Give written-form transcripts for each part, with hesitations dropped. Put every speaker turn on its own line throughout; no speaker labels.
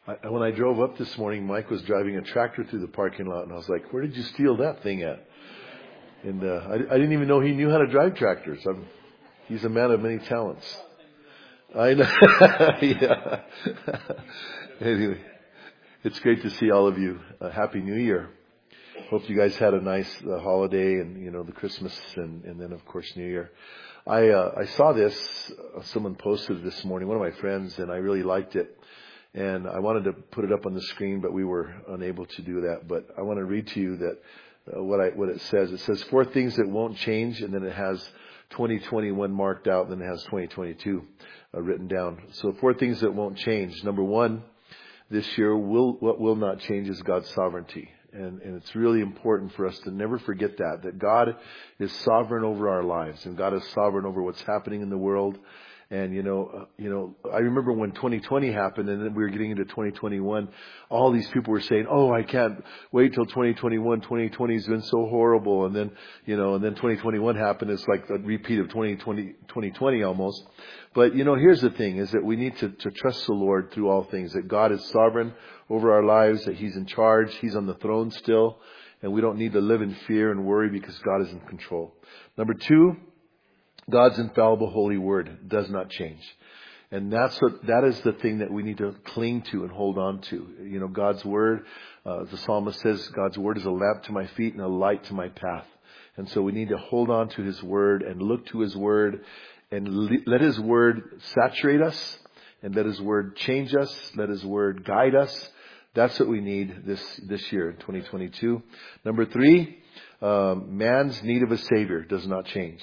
When I drove up this morning, Mike was driving a tractor through the parking lot, and I was like, "Where did you steal that thing at?" And I didn't even know he knew how to drive tractors. He's a man of many talents. I know. Yeah. Anyway, it's great to see all of you. Happy New Year. Hope you guys had a nice holiday and, the Christmas and then, of course, New Year. I saw this. Someone posted it this morning, one of my friends, and I really liked it. And I wanted to put it up on the screen, but we were unable to do that. But I want to read to you that what it says. It says 4 things that won't change, and then it has 2021 marked out, and then it has 2022 written down. So 4 things that won't change. Number 1, this year, what will not change is God's sovereignty. And it's really important for us to never forget that God is sovereign over our lives, and God is sovereign over what's happening in the world. And, I remember when 2020 happened and then we were getting into 2021, all these people were saying, "Oh, I can't wait till 2021. 2020 has been so horrible." And then, and then 2021 happened. It's like a repeat of 2020 almost. But, here's the thing is that we need to trust the Lord through all things, that God is sovereign over our lives, that He's in charge. He's on the throne still. And we don't need to live in fear and worry because God is in control. Number 2, God's infallible holy word does not change. And that is the thing that we need to cling to and hold on to. God's word, the psalmist says, God's word is a lamp to my feet and a light to my path. And so we need to hold on to His word and look to His word and let His word saturate us and let His word change us. Let His word guide us. That's what we need this year in 2022. Number 3, man's need of a Savior does not change.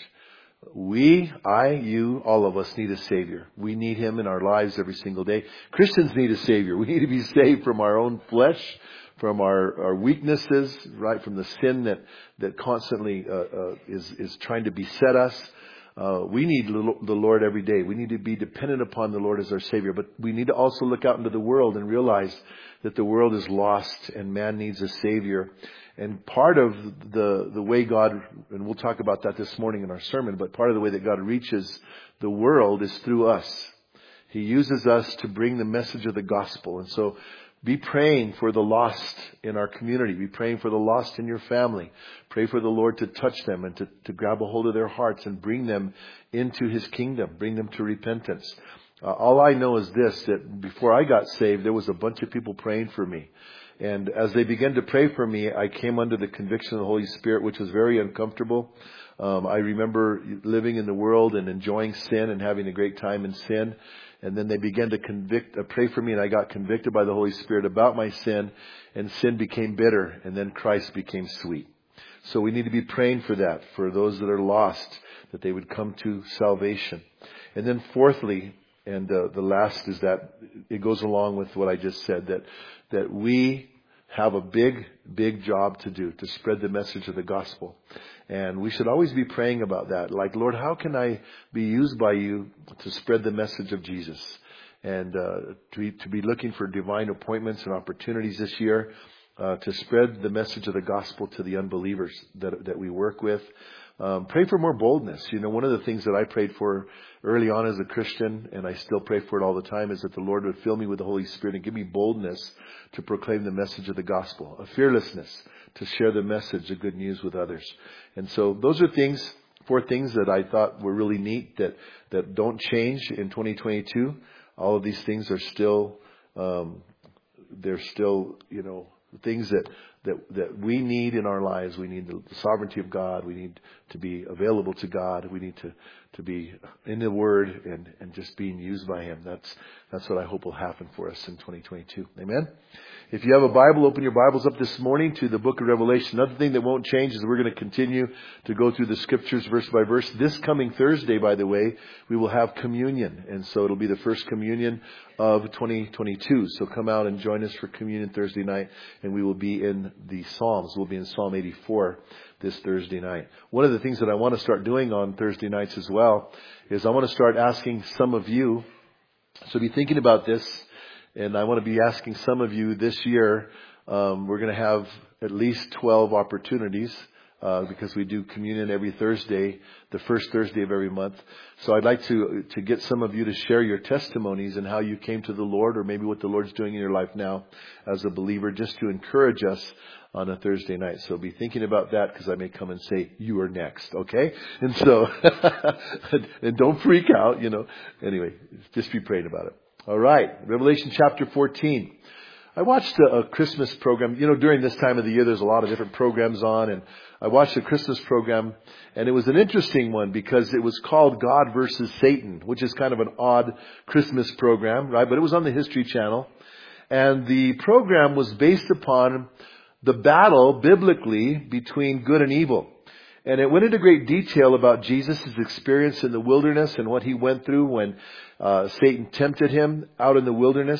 We, I, you, all of us need a Savior. We need Him in our lives every single day. Christians need a Savior. We need to be saved from our own flesh, from our weaknesses, right? From the sin that constantly is trying to beset us. We need the Lord every day. We need to be dependent upon the Lord as our Savior. But we need to also look out into the world and realize that the world is lost and man needs a Savior. And part of the way God, and we'll talk about that this morning in our sermon, but part of the way that God reaches the world is through us. He uses us to bring the message of the gospel. And so be praying for the lost in our community. Be praying for the lost in your family. Pray for the Lord to touch them and to grab a hold of their hearts and bring them into His kingdom, bring them to repentance. All I know is this, that before I got saved, there was a bunch of people praying for me. And as they began to pray for me, I came under the conviction of the Holy Spirit, which was very uncomfortable. I remember living in the world and enjoying sin and having a great time in sin. And then they began to pray for me, and I got convicted by the Holy Spirit about my sin, and sin became bitter, and then Christ became sweet. So we need to be praying for that, for those that are lost, that they would come to salvation. And then fourthly, and the last is that it goes along with what I just said, that we have a big job to do to spread the message of the gospel. And we should always be praying about that. Like, Lord, how can I be used by you to spread the message of Jesus? And to be looking for divine appointments and opportunities this year to spread the message of the gospel to the unbelievers that we work with. Pray for more boldness. One of the things that I prayed for early on as a Christian, and I still pray for it all the time, is that the Lord would fill me with the Holy Spirit and give me boldness to proclaim the message of the gospel, a fearlessness to share the message, the good news with others. And so those are 4 things that I thought were really neat that don't change in 2022. All of these things are still, they're still, things that we need in our lives. We need the sovereignty of God. We need to be available to God. We need to be in the Word and just being used by Him. That's what I hope will happen for us in 2022. Amen. If you have a Bible, open your Bibles up this morning to the book of Revelation. Another thing that won't change is we're going to continue to go through the scriptures verse by verse. This coming Thursday, by the way, we will have communion. And so it'll be the first communion of 2022. So come out and join us for communion Thursday night. And we will be in the Psalms. We'll be in Psalm 84 this Thursday night. One of the things that I want to start doing on Thursday nights as well is I want to start asking some of you, so be thinking about this, and I want to be asking some of you this year, we're going to have at least 12 opportunities because we do communion every Thursday, the first Thursday of every month. So I'd like to get some of you to share your testimonies and how you came to the Lord, or maybe what the Lord's doing in your life now as a believer, just to encourage us on a Thursday night. So be thinking about that, because I may come and say, you are next, okay? And so, and don't freak out, Anyway, just be praying about it. All right, Revelation chapter 14. I watched a Christmas program. During this time of the year, there's a lot of different programs on, and I watched a Christmas program, and it was an interesting one because it was called God versus Satan, which is kind of an odd Christmas program, right? But it was on the History Channel, and the program was based upon the battle biblically between good and evil. And it went into great detail about Jesus' experience in the wilderness and what he went through when Satan tempted him out in the wilderness.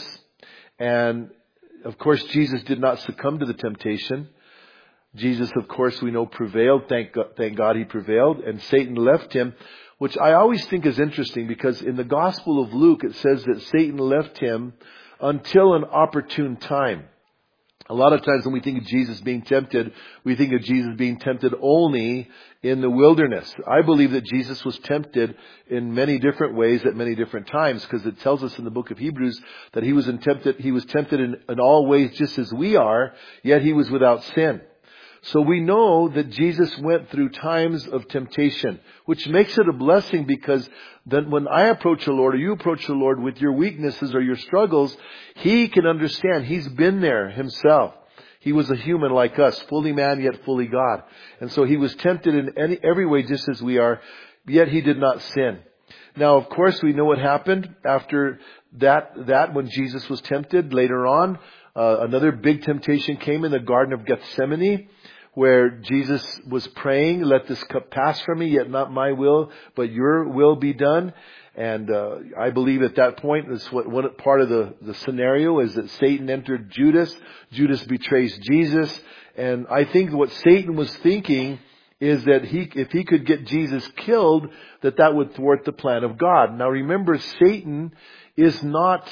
And of course, Jesus did not succumb to the temptation. Jesus, of course, we know prevailed. Thank God he prevailed. And Satan left him, which I always think is interesting, because in the Gospel of Luke, it says that Satan left him until an opportune time. A lot of times when we think of Jesus being tempted, we think of Jesus being tempted only in the wilderness. I believe that Jesus was tempted in many different ways at many different times, because it tells us in the book of Hebrews that he was tempted in all ways just as we are, yet he was without sin. So we know that Jesus went through times of temptation, which makes it a blessing, because then when I approach the Lord, or you approach the Lord with your weaknesses or your struggles, he can understand. He's been there himself. He was a human like us, fully man yet fully God. And so he was tempted in every way just as we are, yet he did not sin. Now, of course, we know what happened after that when Jesus was tempted. Later on, another big temptation came in the Garden of Gethsemane, where Jesus was praying, let this cup pass from me, yet not my will, but your will be done. And I believe at that point, that's one part of the scenario is that Satan entered Judas. Judas betrays Jesus. And I think what Satan was thinking is that if he could get Jesus killed, that would thwart the plan of God. Now remember, Satan is not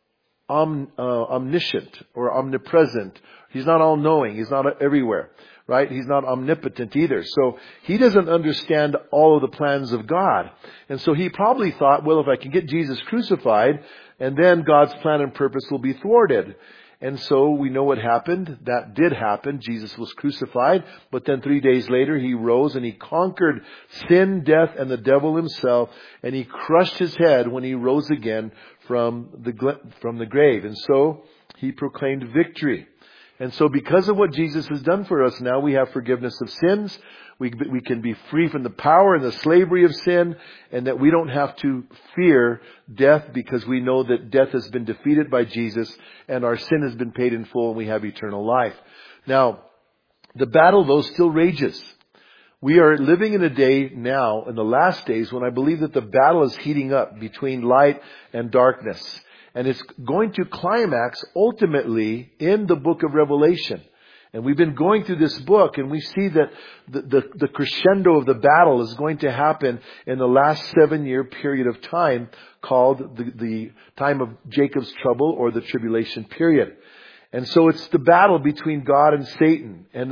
omniscient or omnipresent. He's not all-knowing. He's not everywhere. Right? He's not omnipotent either. So he doesn't understand all of the plans of God. And so he probably thought, well, if I can get Jesus crucified, and then God's plan and purpose will be thwarted. And so we know what happened. That did happen. Jesus was crucified. But then 3 days later, he rose and he conquered sin, death, and the devil himself. And he crushed his head when he rose again from the grave. And so he proclaimed victory. And so because of what Jesus has done for us now, we have forgiveness of sins. We can be free from the power and the slavery of sin, and that we don't have to fear death, because we know that death has been defeated by Jesus and our sin has been paid in full and we have eternal life. Now, the battle though still rages. We are living in a day now, in the last days, when I believe that the battle is heating up between light and darkness. And it's going to climax ultimately in the book of Revelation. And we've been going through this book, and we see that the crescendo of the battle is going to happen in the last 7-year period of time, called the time of Jacob's trouble, or the tribulation period. And so it's the battle between God and Satan. And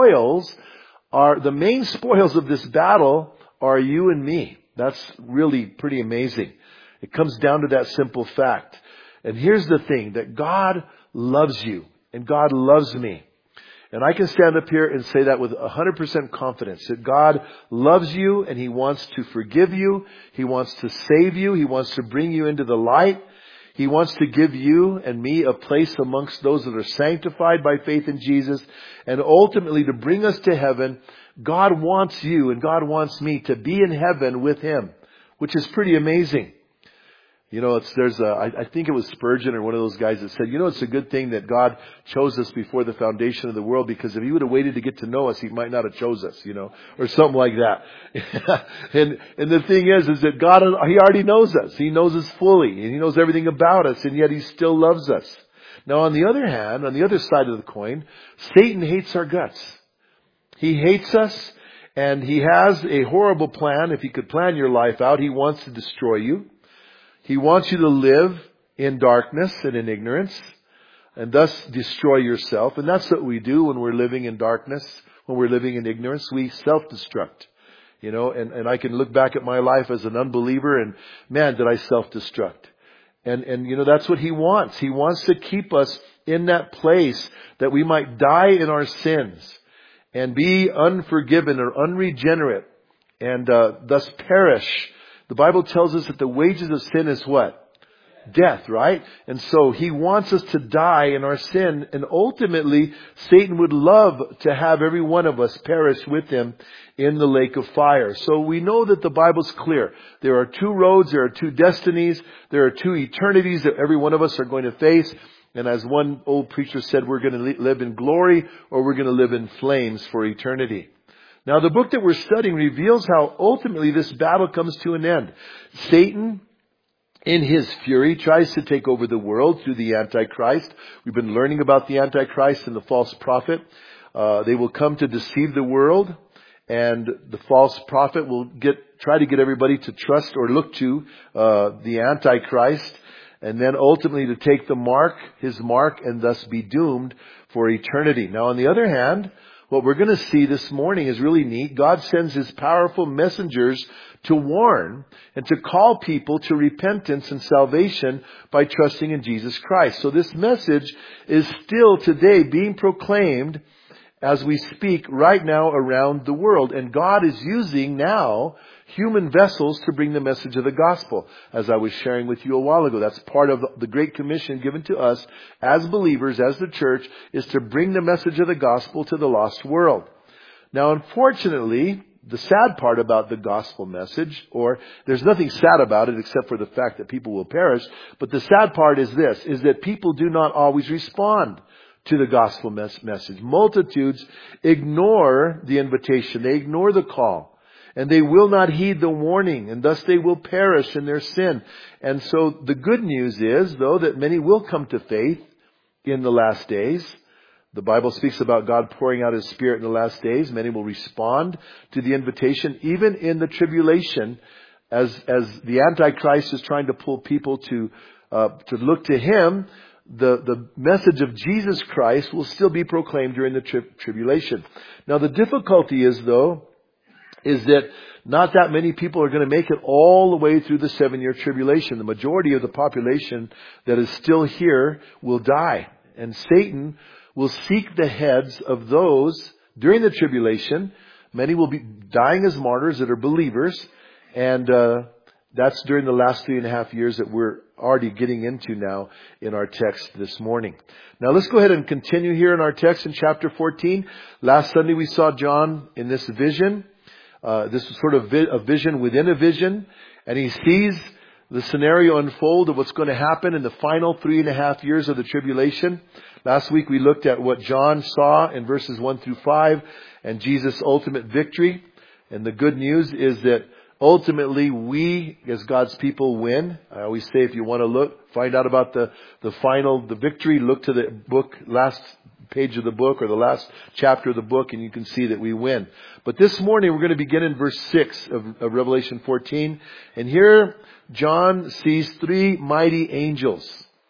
the main spoils of this battle are you and me. That's really pretty amazing. It comes down to that simple fact. And here's the thing, that God loves you and God loves me. And I can stand up here and say that with 100% confidence, that God loves you and He wants to forgive you. He wants to save you. He wants to bring you into the light. He wants to give you and me a place amongst those that are sanctified by faith in Jesus. And ultimately to bring us to heaven. God wants you and God wants me to be in heaven with Him, which is pretty amazing. I think it was Spurgeon or one of those guys that said, it's a good thing that God chose us before the foundation of the world, because if He would have waited to get to know us, He might not have chose us, or something like that. and the thing is that God, He already knows us. He knows us fully, and He knows everything about us, and yet He still loves us. Now, on the other hand, on the other side of the coin, Satan hates our guts. He hates us, and he has a horrible plan. If he could plan your life out, he wants to destroy you. He wants you to live in darkness and in ignorance, and thus destroy yourself. And that's what we do when we're living in darkness. when we're living in ignorance. We self-destruct. And I can look back at my life as an unbeliever and, man, did I self-destruct. And that's what He wants. He wants to keep us in that place that we might die in our sins and be unforgiven or unregenerate and thus perish. The Bible tells us that the wages of sin is what? Death, right? And so He wants us to die in our sin, and ultimately Satan would love to have every one of us perish with him in the lake of fire. So we know that the Bible's clear. There are two roads, there are two destinies, there are two eternities that every one of us are going to face. And as one old preacher said, we're going to live in glory or we're going to live in flames for eternity. Now the book that we're studying reveals how ultimately this battle comes to an end. Satan, in his fury, tries to take over the world through the Antichrist. We've been learning about the Antichrist and the false prophet. They will come to deceive the world, and the false prophet will try to get everybody to trust or look to the Antichrist, and then ultimately to take his mark, and thus be doomed for eternity. Now, on the other hand, what we're going to see this morning is really neat. God sends His powerful messengers to warn and to call people to repentance and salvation by trusting in Jesus Christ. So this message is still today being proclaimed as we speak right now around the world. And God is using now human vessels to bring the message of the gospel. As I was sharing with you a while ago, that's part of the Great Commission given to us as believers, as the church, is to bring the message of the gospel to the lost world. Now, unfortunately, the sad part about the gospel message, or there's nothing sad about it except for the fact that people will perish, but the sad part is this, is that people do not always respond to the gospel message. Multitudes ignore the invitation. They ignore the call. And they will not heed the warning, and thus they will perish in their sin. And so the good news is, though, that many will come to faith in the last days. The Bible speaks about God pouring out His Spirit in the last days. Many will respond to the invitation, even in the tribulation, as the Antichrist is trying to pull people to look to him. The message of Jesus Christ will still be proclaimed during the tribulation. Now, the difficulty is that not that many people are going to make it all the way through the 7-year tribulation. The majority of the population that is still here will die. And Satan will seek the heads of those during the tribulation. Many will be dying as martyrs that are believers. And that's during the last 3.5 years that we're already getting into now in our text this morning. Now let's go ahead and continue here in our text in chapter 14. Last Sunday we saw John in this vision. This was sort of a vision within a vision. And he sees the scenario unfold of what's going to happen in the final 3.5 years of the tribulation. Last week we looked at what John saw in verses 1 through 5 and Jesus' ultimate victory. And the good news is that ultimately we, as God's people, win. I always say if you want to find out about the victory, look to the book, last page of the book or the last chapter of the book, and you can see that we win. But this morning we're going to begin in verse 6 of Revelation 14. And here John sees 3 mighty angels.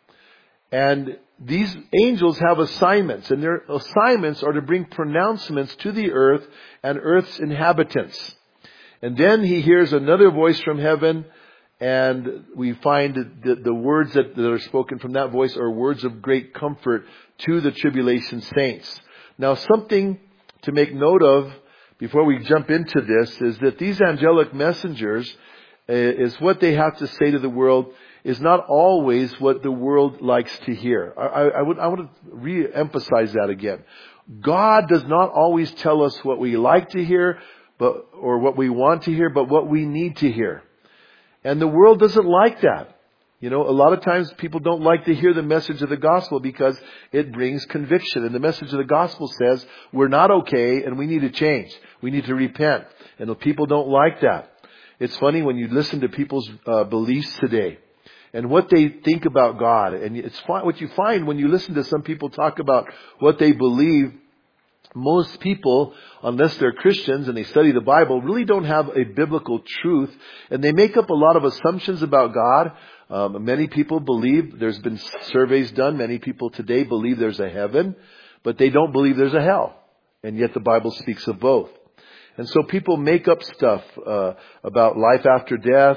And these angels have assignments, and their assignments are to bring pronouncements to the earth and earth's inhabitants. And then he hears another voice from heaven, and we find that the words that are spoken from that voice are words of great comfort to the tribulation saints. Now, something to make note of before we jump into this is that these angelic messengers is what they have to say to the world is not always what the world likes to hear. I want to re-emphasize that again. God does not always tell us what we like to hear, or what we want to hear, but what we need to hear. And the world doesn't like that. A lot of times people don't like to hear the message of the gospel because it brings conviction. And the message of the gospel says we're not okay and we need to change. We need to repent. And the people don't like that. It's funny when you listen to people's beliefs today and what they think about God. And it's what you find when you listen to some people talk about what they believe. Most people, unless they're Christians and they study the Bible, really don't have a biblical truth. And they make up a lot of assumptions about God. Many people believe, there's been surveys done, many people today believe there's a heaven, but they don't believe there's a hell. And yet the Bible speaks of both. And so people make up stuff about life after death.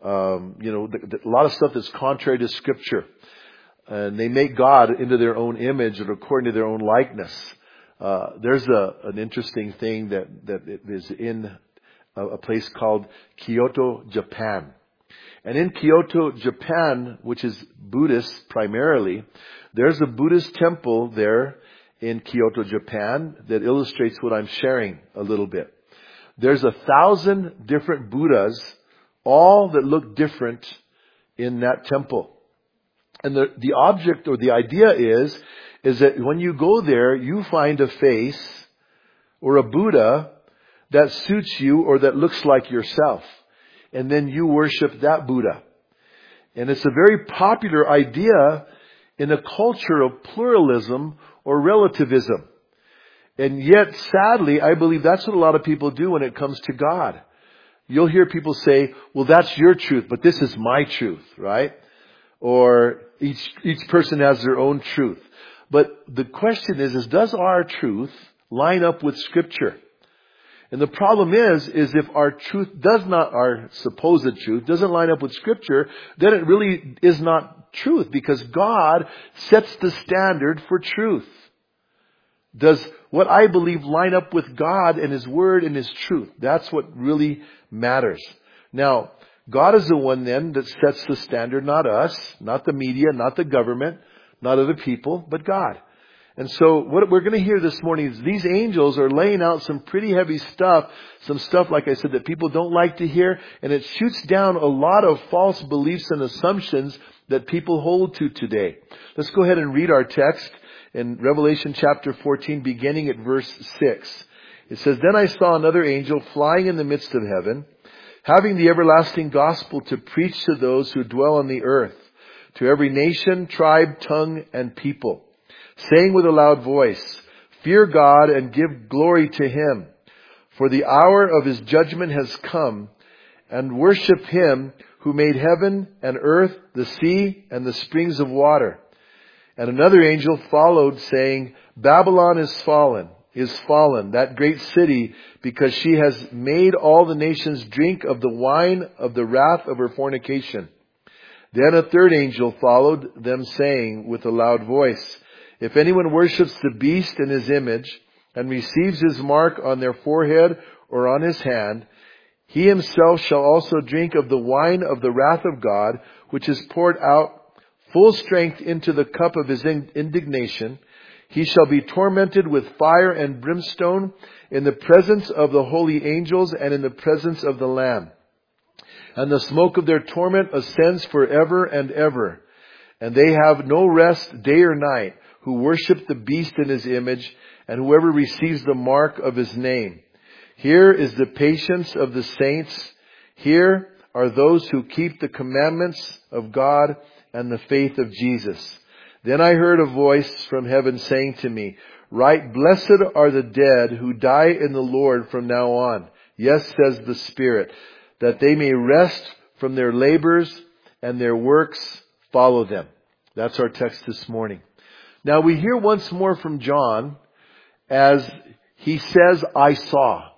A lot of stuff that's contrary to Scripture. And they make God into their own image and according to their own likeness. There's an interesting thing that is in a place called Kyoto, Japan. And in Kyoto, Japan, which is Buddhist primarily, there's a Buddhist temple there in Kyoto, Japan that illustrates what I'm sharing a little bit. There's 1,000 different Buddhas, all that look different in that temple. And the object or the idea is that when you go there, you find a face or a Buddha that suits you or that looks like yourself. And then you worship that Buddha. And it's a very popular idea in a culture of pluralism or relativism. And yet, sadly, I believe that's what a lot of people do when it comes to God. You'll hear people say, well, that's your truth, but this is my truth, right? Or each person has their own truth. But the question is does our truth line up with Scripture? And the problem is if our truth our supposed truth doesn't line up with Scripture, then it really is not truth, because God sets the standard for truth. Does what I believe line up with God and His Word and His truth? That's what really matters. Now, God is the one then that sets the standard, not us, not the media, not the government, not other people, but God. And so what we're going to hear this morning is these angels are laying out some pretty heavy stuff, some stuff, like I said, that people don't like to hear, and it shoots down a lot of false beliefs and assumptions that people hold to today. Let's go ahead and read our text in Revelation chapter 14, beginning at verse 6. It says, "Then I saw another angel flying in the midst of heaven, having the everlasting gospel to preach to those who dwell on the earth, to every nation, tribe, tongue, and people, saying with a loud voice, 'Fear God and give glory to Him, for the hour of His judgment has come, and worship Him who made heaven and earth, the sea, and the springs of water.' And another angel followed, saying, 'Babylon is fallen, that great city, because she has made all the nations drink of the wine of the wrath of her fornication.' Then a third angel followed them, saying with a loud voice, 'If anyone worships the beast in his image, and receives his mark on their forehead or on his hand, he himself shall also drink of the wine of the wrath of God, which is poured out full strength into the cup of His indignation. He shall be tormented with fire and brimstone in the presence of the holy angels and in the presence of the Lamb. And the smoke of their torment ascends forever and ever. And they have no rest day or night, who worship the beast in his image, and whoever receives the mark of his name. Here is the patience of the saints. Here are those who keep the commandments of God and the faith of Jesus.' Then I heard a voice from heaven saying to me, 'Write, blessed are the dead who die in the Lord from now on. Yes, says the Spirit, that they may rest from their labors and their works follow them.'" That's our text this morning. Now we hear once more from John as he says, "I saw."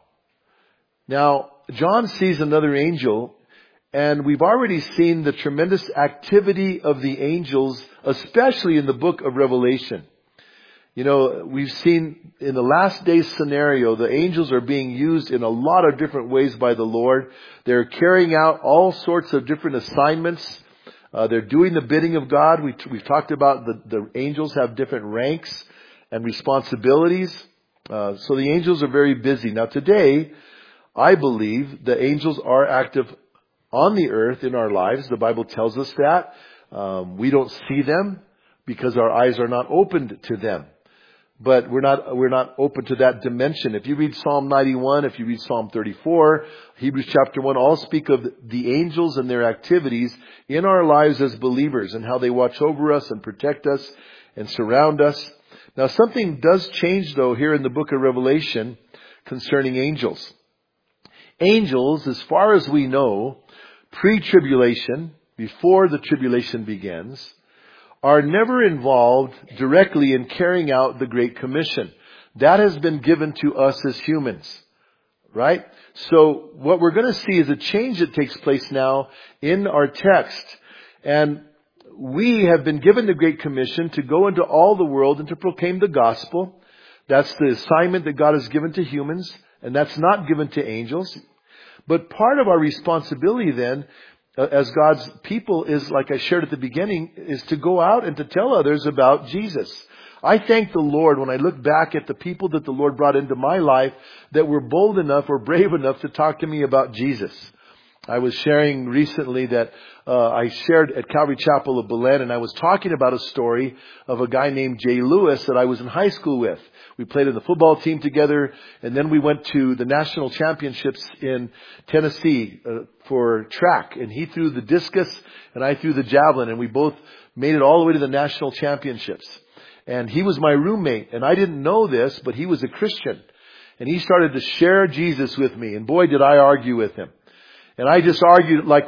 Now, John sees another angel, and we've already seen the tremendous activity of the angels, especially in the book of Revelation. You know, we've seen in the last days scenario, the angels are being used in a lot of different ways by the Lord. They're carrying out all sorts of different assignments. They're doing the bidding of God. We've talked about the angels have different ranks and responsibilities. So the angels are very busy. Now today, I believe the angels are active on the earth in our lives. The Bible tells us that. We don't see them because our eyes are not opened to them. But we're not open to that dimension. If you read Psalm 91, if you read Psalm 34, Hebrews chapter 1, all speak of the angels and their activities in our lives as believers and how they watch over us and protect us and surround us. Now something does change though here in the book of Revelation concerning angels. Angels, as far as we know, pre-tribulation, before the tribulation begins, are never involved directly in carrying out the Great Commission. That has been given to us as humans. Right? So what we're going to see is a change that takes place now in our text. And we have been given the Great Commission to go into all the world and to proclaim the gospel. That's the assignment that God has given to humans, and that's not given to angels. But part of our responsibility then, as God's people, is, like I shared at the beginning, is to go out and to tell others about Jesus. I thank the Lord when I look back at the people that the Lord brought into my life that were bold enough or brave enough to talk to me about Jesus. I was sharing recently that I shared at Calvary Chapel of Belen, and I was talking about a story of a guy named Jay Lewis that I was in high school with. We played in the football team together, and then we went to the national championships in Tennessee for track. And he threw the discus, and I threw the javelin, and we both made it all the way to the national championships. And he was my roommate, and I didn't know this, but he was a Christian. And he started to share Jesus with me, and boy, did I argue with him. And I just argued like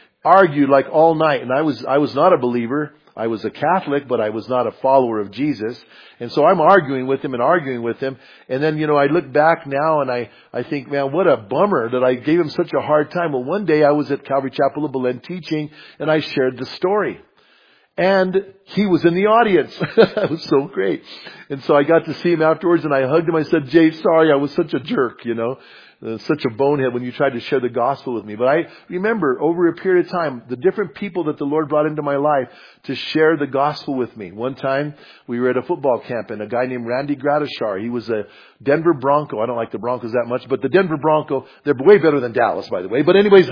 all night, and I was not a believer. I was a Catholic, but I was not a follower of Jesus. And so I'm arguing with him. And then, I look back now and I think, man, what a bummer that I gave him such a hard time. Well, one day I was at Calvary Chapel of Belen teaching, and I shared the story. And he was in the audience. That was so great. And so I got to see him afterwards, and I hugged him. I said, Jay, sorry, I was such a jerk, such a bonehead when you tried to share the gospel with me. But I remember over a period of time, the different people that the Lord brought into my life to share the gospel with me. One time we were at a football camp, and a guy named Randy Gradishar, he was a Denver Bronco. I don't like the Broncos that much, but the Denver Bronco, they're way better than Dallas, by the way. But anyways,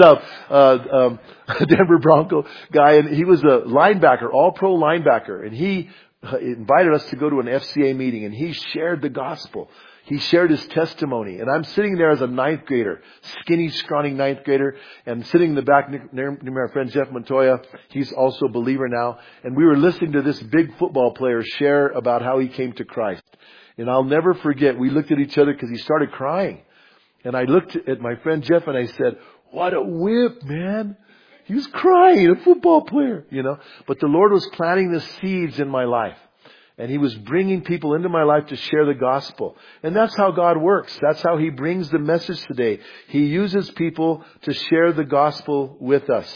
Denver Bronco guy, and he was a linebacker, all-pro linebacker, and he invited us to go to an FCA meeting, and he shared the gospel. He shared his testimony, and I'm sitting there as a ninth grader, skinny, scrawny ninth grader, and sitting in the back near my friend Jeff Montoya. He's also a believer now, and we were listening to this big football player share about how he came to Christ. And I'll never forget, we looked at each other because he started crying. And I looked at my friend Jeff and I said, what a whip, man. He was crying, a football player, But the Lord was planting the seeds in my life. And He was bringing people into my life to share the gospel. And that's how God works. That's how He brings the message today. He uses people to share the gospel with us.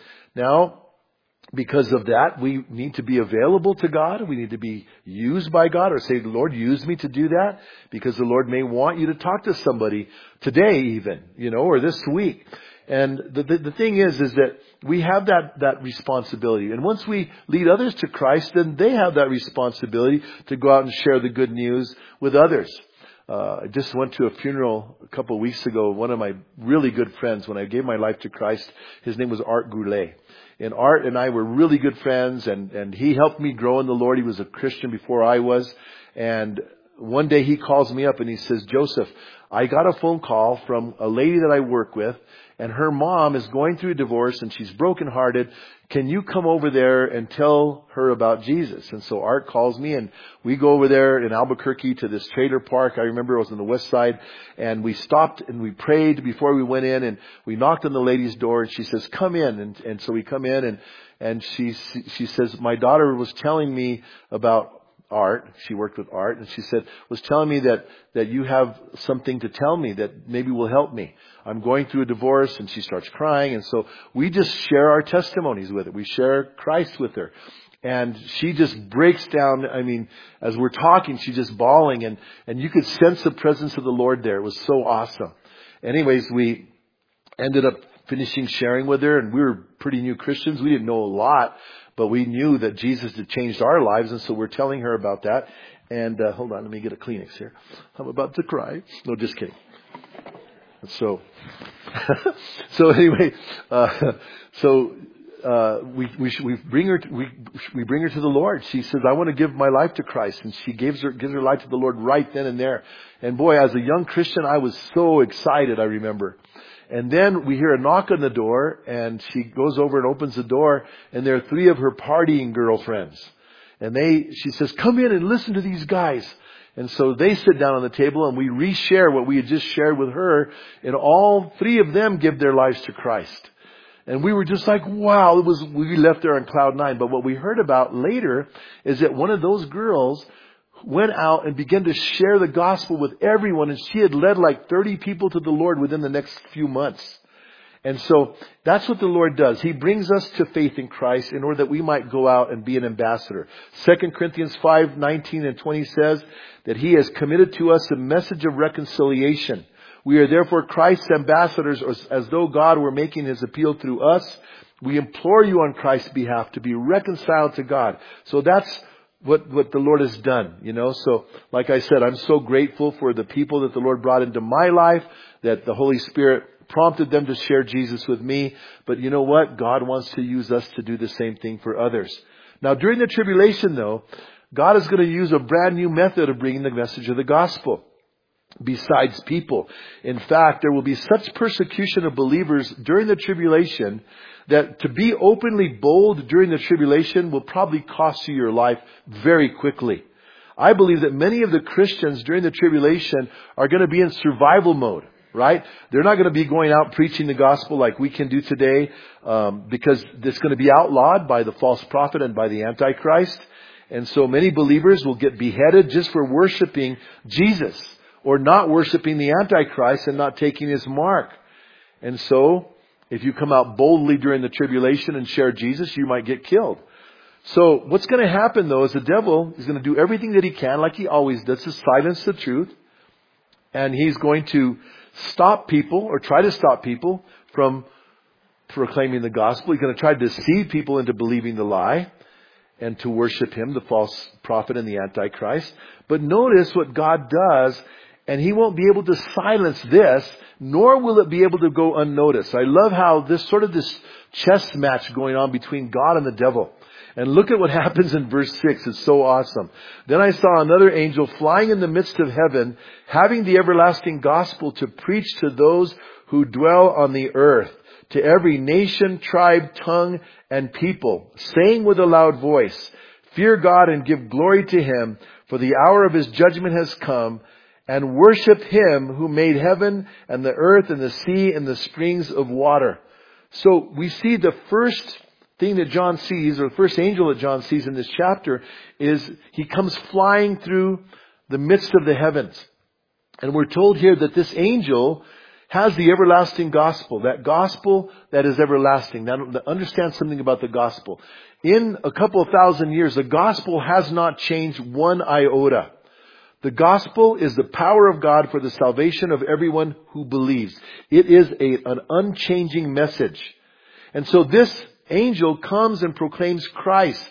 Now, because of that, we need to be available to God. We need to be used by God, or say, Lord, use me to do that. Because the Lord may want you to talk to somebody today even, or this week. And the thing is that we have that responsibility. And once we lead others to Christ, then they have that responsibility to go out and share the good news with others. I just went to a funeral a couple of weeks ago. One of my really good friends, when I gave my life to Christ, his name was Art Goulet. And Art and I were really good friends, and he helped me grow in the Lord. He was a Christian before I was. And one day he calls me up and he says, Joseph, I got a phone call from a lady that I work with, and her mom is going through a divorce and she's brokenhearted. Can you come over there and tell her about Jesus? And so Art calls me, and we go over there in Albuquerque to this trailer park. I remember it was on the west side, and we stopped and we prayed before we went in, and we knocked on the lady's door, and she says, come in. And so we come in, and she says, my daughter was telling me about Art. She worked with Art, and she was telling me that you have something to tell me that maybe will help me. I'm going through a divorce. And she starts crying. And so we just share our testimonies with her. We share Christ with her. And she just breaks down. I mean, as we're talking, she's just bawling, and you could sense the presence of the Lord there. It was so awesome. Anyways, we ended up finishing sharing with her, and we were pretty new Christians. We didn't know a lot, but we knew that Jesus had changed our lives, and so we're telling her about that. And hold on, let me get a Kleenex here. I'm about to cry. No, just kidding. So anyway, we bring her to the Lord. She says, I want to give my life to Christ, and she gives her life to the Lord right then and there. And boy, as a young Christian, I was so excited. I remember. And then we hear a knock on the door, and she goes over and opens the door, and there are 3 of her partying girlfriends. And she says, come in and listen to these guys. And so they sit down on the table, and we reshare what we had just shared with her, and all 3 of them give their lives to Christ. And we were just like, wow, we left there on cloud 9. But what we heard about later is that one of those girls went out and began to share the gospel with everyone. And she had led like 30 people to the Lord within the next few months. And so that's what the Lord does. He brings us to faith in Christ in order that we might go out and be an ambassador. 2 Corinthians 5:19 and 20 says that He has committed to us a message of reconciliation. We are therefore Christ's ambassadors, as though God were making His appeal through us. We implore you on Christ's behalf to be reconciled to God. So that's what the Lord has done, So, like I said, I'm so grateful for the people that the Lord brought into my life, that the Holy Spirit prompted them to share Jesus with me. But you know what? God wants to use us to do the same thing for others. Now, during the tribulation, though, God is going to use a brand new method of bringing the message of the gospel. Besides people. In fact, there will be such persecution of believers during the tribulation that to be openly bold during the tribulation will probably cost you your life very quickly. I believe that many of the Christians during the tribulation are going to be in survival mode, right? They're not going to be going out preaching the gospel like we can do today, because it's going to be outlawed by the false prophet and by the Antichrist. And so many believers will get beheaded just for worshiping Jesus, or not worshiping the Antichrist and not taking his mark. And so, if you come out boldly during the tribulation and share Jesus, you might get killed. So, what's going to happen though is the devil is going to do everything that he can, like he always does, to silence the truth. And he's going to stop people, or try to stop people from proclaiming the gospel. He's going to try to deceive people into believing the lie and to worship him, the false prophet and the Antichrist. But notice what God does. And He won't be able to silence this, nor will it be able to go unnoticed. I love how this chess match going on between God and the devil. And look at what happens in verse 6. It's so awesome. Then I saw another angel flying in the midst of heaven, having the everlasting gospel to preach to those who dwell on the earth, to every nation, tribe, tongue, and people, saying with a loud voice, "Fear God and give glory to Him, for the hour of His judgment has come, and worship Him who made heaven and the earth and the sea and the springs of water." So we see the first thing that John sees, or the first angel that John sees in this chapter, is he comes flying through the midst of the heavens. And we're told here that this angel has the everlasting gospel, that gospel that is everlasting. Now, understand something about the gospel. In a couple of thousand years, the gospel has not changed one iota. The gospel is the power of God for the salvation of everyone who believes. It is an unchanging message. And so this angel comes and proclaims Christ.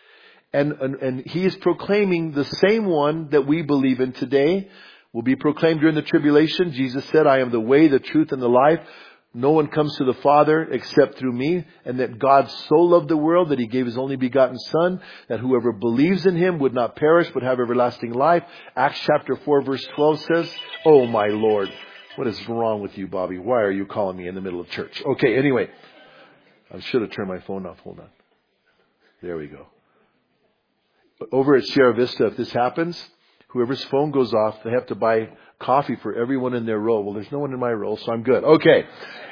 And he is proclaiming the same one that we believe in today. Will be proclaimed during the tribulation. Jesus said, "I am the way, the truth, and the life. No one comes to the Father except through me, and that God so loved the world that He gave His only begotten Son, that whoever believes in Him would not perish but have everlasting life." Acts chapter 4 verse 12 says, "Oh my Lord, what is wrong with you, Bobby? Why are you calling me in the middle of church?" Okay, anyway. I should have turned my phone off. Hold on. There we go. Over at Sierra Vista, if this happens, whoever's phone goes off, they have to buy coffee for everyone in their row. Well, there's no one in my row, so I'm good. Okay.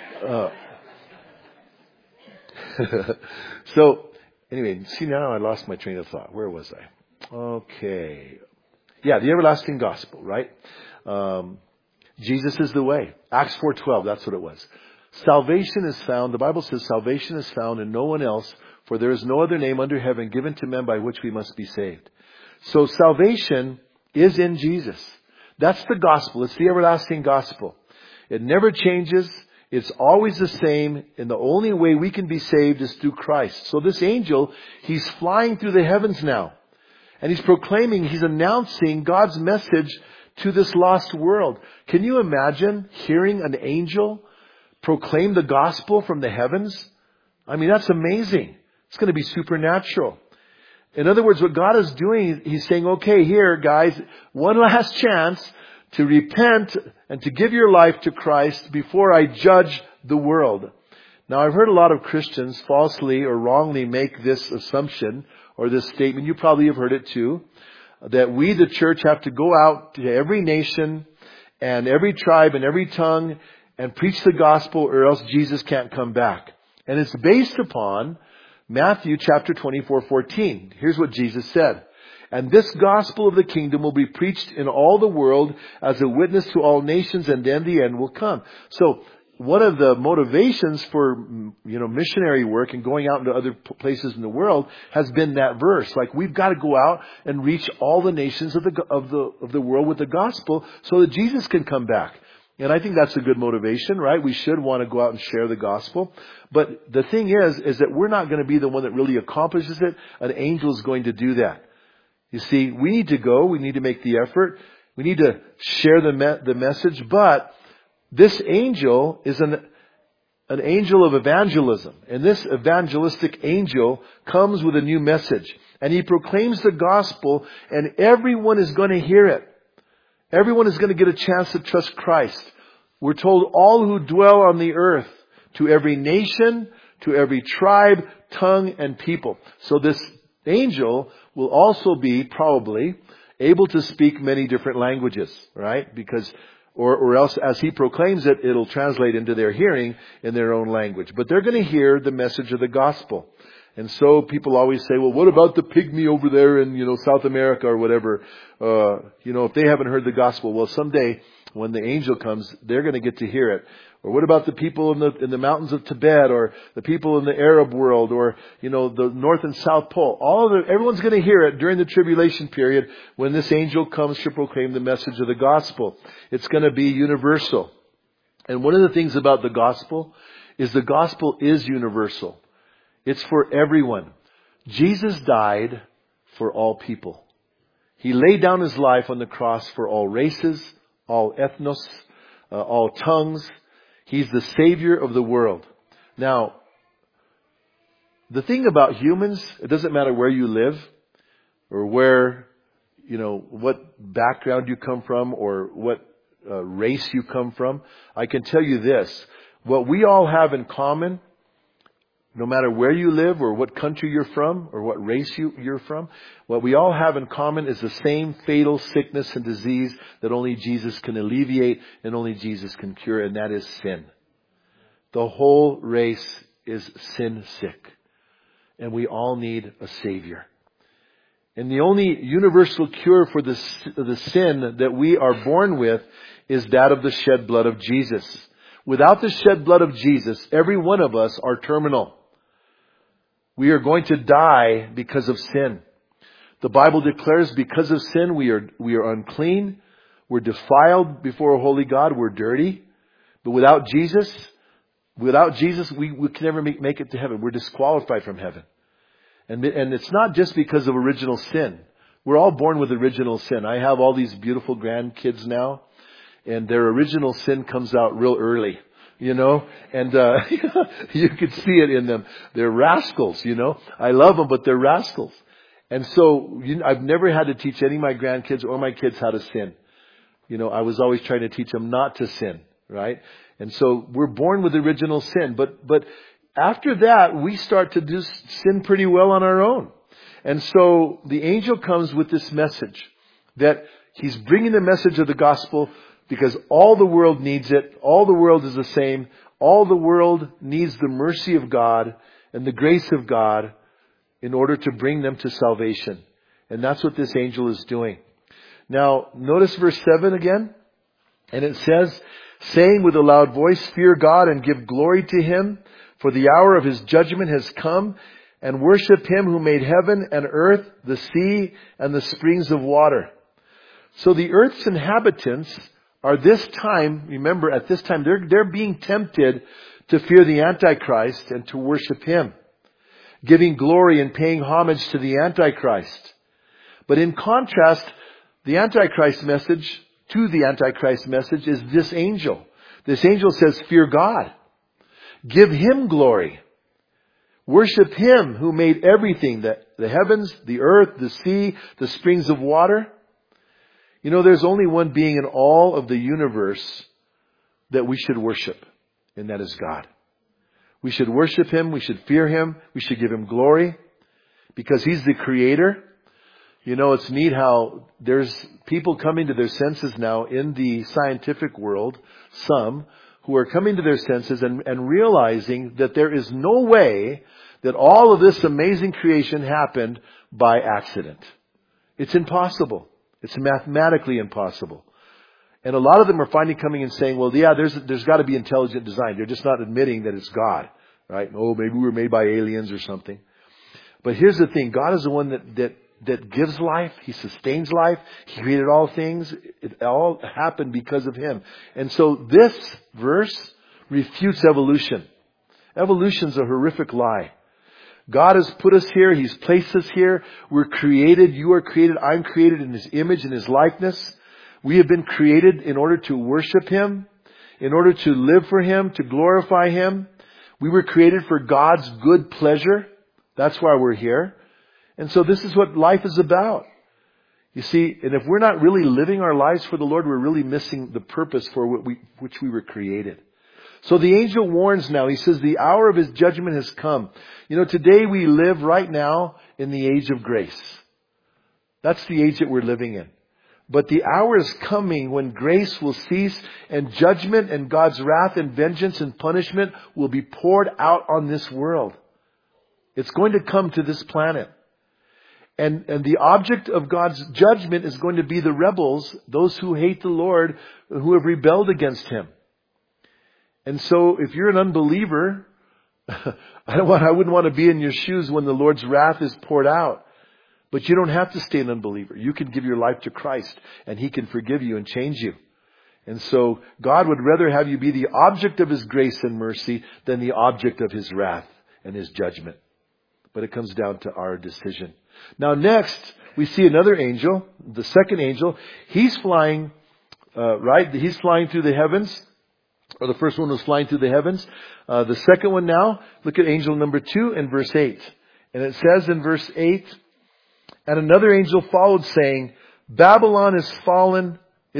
So, anyway, see now I lost my train of thought. Where was I? Okay. Yeah, the everlasting gospel, right? Jesus is the way. Acts 4:12, that's what it was. Salvation is found, the Bible says salvation is found in no one else, for there is no other name under heaven given to men by which we must be saved. So salvation is in Jesus. That's the gospel. It's the everlasting gospel. It never changes. It's always the same. And the only way we can be saved is through Christ. So this angel, he's flying through the heavens now. And he's proclaiming, he's announcing God's message to this lost world. Can you imagine hearing an angel proclaim the gospel from the heavens? I mean, that's amazing. It's going to be supernatural. In other words, what God is doing, He's saying, okay, here, guys, one last chance to repent and to give your life to Christ before I judge the world. Now, I've heard a lot of Christians falsely or wrongly make this assumption or this statement. You probably have heard it too, that we, the church, have to go out to every nation and every tribe and every tongue and preach the gospel, or else Jesus can't come back. And it's based upon Matthew chapter 24:14. Here's what Jesus said. And this gospel of the kingdom will be preached in all the world as a witness to all nations, and then the end will come. So, one of the motivations for, missionary work and going out into other places in the world has been that verse. Like, we've got to go out and reach all the nations of the world with the gospel so that Jesus can come back. And I think that's a good motivation, right? We should want to go out and share the gospel. But the thing is that we're not going to be the one that really accomplishes it. An angel is going to do that. You see, we need to go. We need to make the effort. We need to share the message. But this angel is an angel of evangelism. And this evangelistic angel comes with a new message. And he proclaims the gospel, and everyone is going to hear it. Everyone is going to get a chance to trust Christ. We're told all who dwell on the earth, to every nation, to every tribe, tongue, and people. So this angel will also be probably able to speak many different languages, right? Because or else as he proclaims it, it'll translate into their hearing in their own language. But they're going to hear the message of the gospel. And so people always say, well, what about the pygmy over there in, South America or whatever? If they haven't heard the gospel, well, someday when the angel comes, they're going to get to hear it. Or what about the people in the mountains of Tibet, or the people in the Arab world, or, the North and South Pole? Everyone's going to hear it during the tribulation period when this angel comes to proclaim the message of the gospel. It's going to be universal. And one of the things about the gospel is universal. It's for everyone. Jesus died for all people. He laid down His life on the cross for all races, all ethnos, all tongues. He's the Savior of the world. Now, the thing about humans, it doesn't matter where you live or where, what background you come from or what race you come from. I can tell you this. What we all have in common, no matter where you live or what country you're from or what race you're from, what we all have in common is the same fatal sickness and disease that only Jesus can alleviate and only Jesus can cure, and that is sin. The whole race is sin sick, and we all need a Savior. And the only universal cure for the sin that we are born with is that of the shed blood of Jesus. Without the shed blood of Jesus, every one of us are terminal. We are going to die because of sin. The Bible declares because of sin we are unclean. We're defiled before a holy God. We're dirty. But without Jesus, we can never make it to heaven. We're disqualified from heaven. And it's not just because of original sin. We're all born with original sin. I have all these beautiful grandkids now, and their original sin comes out real early. And you could see it in them. They're rascals, I love them, but they're rascals. And so I've never had to teach any of my grandkids or my kids how to sin. I was always trying to teach them not to sin, right? And so we're born with original sin. But after that, we start to do sin pretty well on our own. And so the angel comes with this message that he's bringing the message of the gospel because all the world needs it. All the world is the same. All the world needs the mercy of God and the grace of God in order to bring them to salvation. And that's what this angel is doing. Now, notice verse 7 again. And it says, saying with a loud voice, fear God and give glory to Him, for the hour of His judgment has come, and worship Him who made heaven and earth, the sea, and the springs of water. So the earth's inhabitants are this time, remember, at this time, they're being tempted to fear the Antichrist and to worship him, giving glory and paying homage to the Antichrist. But in contrast, the Antichrist message is this angel. This angel says, fear God. Give Him glory. Worship Him who made everything, the heavens, the earth, the sea, the springs of water. There's only one being in all of the universe that we should worship, and that is God. We should worship Him. We should fear Him. We should give Him glory because He's the Creator. It's neat how there's people coming to their senses now in the scientific world, some who are coming to their senses and realizing that there is no way that all of this amazing creation happened by accident. It's impossible. It's mathematically impossible. And a lot of them are finally coming and saying, well, yeah, there's got to be intelligent design. They're just not admitting that it's God, right? Oh, maybe we were made by aliens or something. But here's the thing. God is the one that gives life. He sustains life. He created all things. It all happened because of Him. And so this verse refutes evolution. Evolution's a horrific lie. God has put us here. He's placed us here. We're created. You are created. I'm created in His image and His likeness. We have been created in order to worship Him, in order to live for Him, to glorify Him. We were created for God's good pleasure. That's why we're here. And so this is what life is about. You see, and if we're not really living our lives for the Lord, we're really missing the purpose for which we were created. So the angel warns now. He says the hour of His judgment has come. You know, today we live right now in the age of grace. That's the age that we're living in. But the hour is coming when grace will cease and judgment and God's wrath and vengeance and punishment will be poured out on this world. It's going to come to this planet. And the object of God's judgment is going to be the rebels, those who hate the Lord, who have rebelled against Him. And so if you're an unbeliever, I wouldn't want to be in your shoes when the Lord's wrath is poured out. But you don't have to stay an unbeliever. You can give your life to Christ and He can forgive you and change you. And so God would rather have you be the object of His grace and mercy than the object of His wrath and His judgment. But it comes down to our decision. Now next, we see another angel, the second angel. He's flying, right? He's flying through the heavens. Or the first one was flying through the heavens. The second one now, look at angel number 2 in verse 8. And it says in verse 8, and another angel followed saying, Babylon is fallen,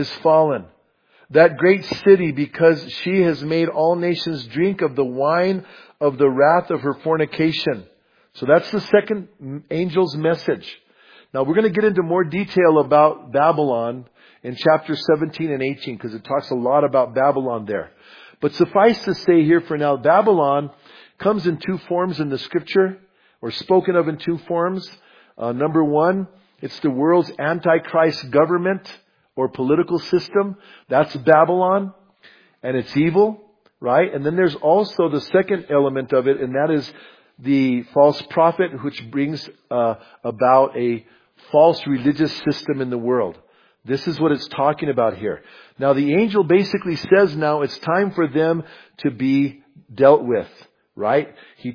that great city, because she has made all nations drink of the wine of the wrath of her fornication. So that's the second angel's message. Now we're going to get into more detail about Babylon in chapter 17 and 18 because it talks a lot about Babylon there. But suffice to say here for now, Babylon comes in two forms in the scripture, or spoken of in two forms. Number one, it's the world's antichrist government or political system. That's Babylon. And it's evil, right? And then there's also the second element of it, and that is the false prophet, which brings about a false religious system in the world. This is what it's talking about here. Now the angel basically says now it's time for them to be dealt with. Right? He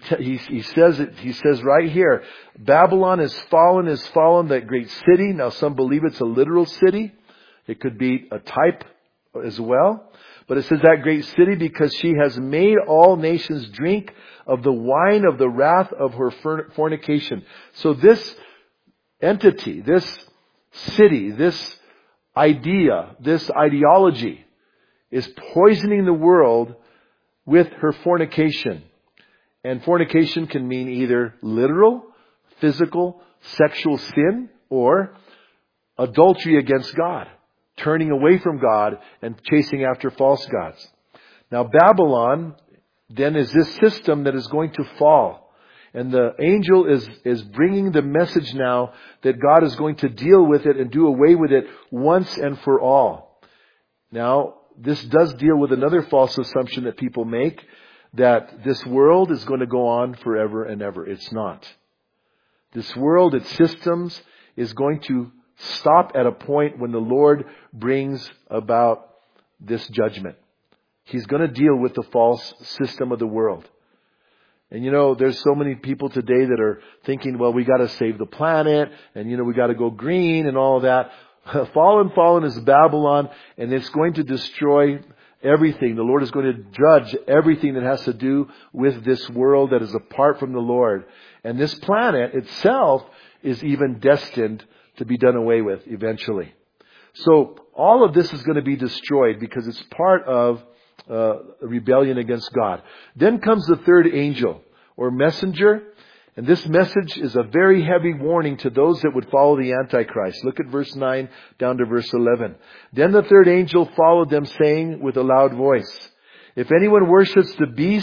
says right here, Babylon is fallen, that great city. Now some believe it's a literal city. It could be a type as well. But it says that great city because she has made all nations drink of the wine of the wrath of her fornication. So this entity, this city, this idea, this ideology is poisoning the world with her fornication. And fornication can mean either literal, physical, sexual sin, or adultery against God, turning away from God and chasing after false gods. Now Babylon then is this system that is going to fall. And the angel is bringing the message now that God is going to deal with it and do away with it once and for all. Now, this does deal with another false assumption that people make, that this world is going to go on forever and ever. It's not. This world, its systems, is going to stop at a point when the Lord brings about this judgment. He's going to deal with the false system of the world. And you know, there's so many people today that are thinking, well, we got to save the planet, and you know, we got to go green and all that. Fallen is Babylon, and it's going to destroy everything. The Lord is going to judge everything that has to do with this world that is apart from the Lord. And this planet itself is even destined to be done away with eventually. So all of this is going to be destroyed because it's part of rebellion against God. Then comes the third angel or messenger. And this message is a very heavy warning to those that would follow the Antichrist. Look at verse 9 down to verse 11. Then the third angel followed them, saying with a loud voice, if anyone worships the beast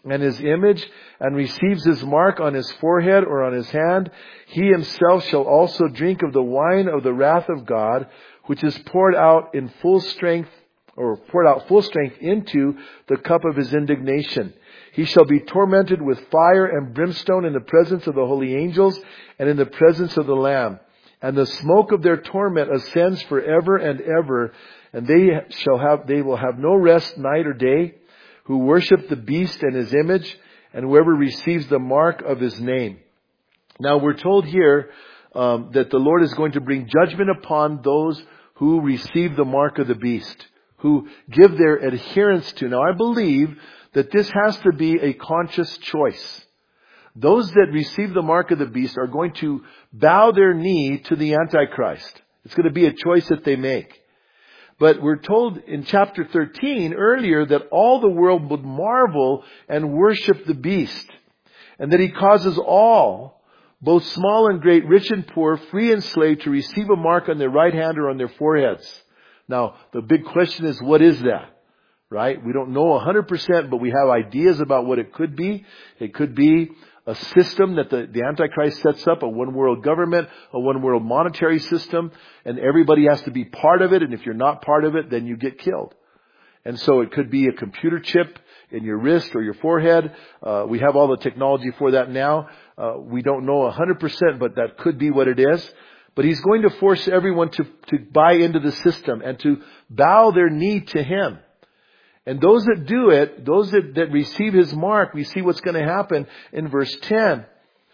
and his image, and receives his mark on his forehead or on his hand, he himself shall also drink of the wine of the wrath of God, which is poured out in full strength, or poured out full strength into the cup of his indignation. He shall be tormented with fire and brimstone in the presence of the holy angels and in the presence of the Lamb. And the smoke of their torment ascends forever and ever, and they will have no rest night or day, who worship the beast and his image, and whoever receives the mark of his name. Now we're told here that the Lord is going to bring judgment upon those who receive the mark of the beast, who give their adherence to. Now I believe that this has to be a conscious choice. Those that receive the mark of the beast are going to bow their knee to the Antichrist. It's going to be a choice that they make. But we're told in chapter 13 earlier that all the world would marvel and worship the beast, and that he causes all, both small and great, rich and poor, free and slave, to receive a mark on their right hand or on their foreheads. Now, the big question is, what is that? Right? We don't know 100%, but we have ideas about what it could be. It could be a system that the Antichrist sets up, a one world government, a one world monetary system, and everybody has to be part of it, and if you're not part of it, then you get killed. And so it could be a computer chip in your wrist or your forehead. We have all the technology for that now. We don't know 100%, but that could be what it is. But he's going to force everyone to buy into the system and to bow their knee to him. And those that do it, those that receive his mark, we see what's going to happen in verse 10.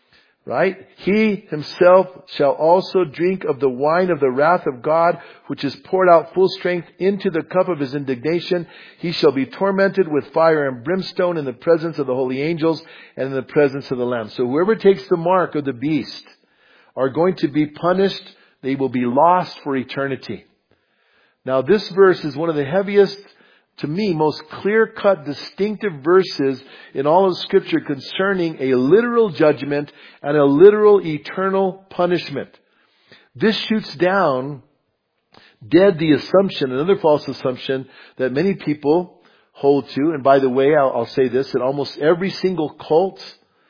Right? He himself shall also drink of the wine of the wrath of God, which is poured out full strength into the cup of his indignation. He shall be tormented with fire and brimstone in the presence of the holy angels and in the presence of the Lamb. So whoever takes the mark of the beast are going to be punished. They will be lost for eternity. Now this verse is one of the heaviest, to me, most clear-cut, distinctive verses in all of Scripture concerning a literal judgment and a literal eternal punishment. This shoots down dead the assumption, another false assumption, that many people hold to. And by the way, I'll say this, that almost every single cult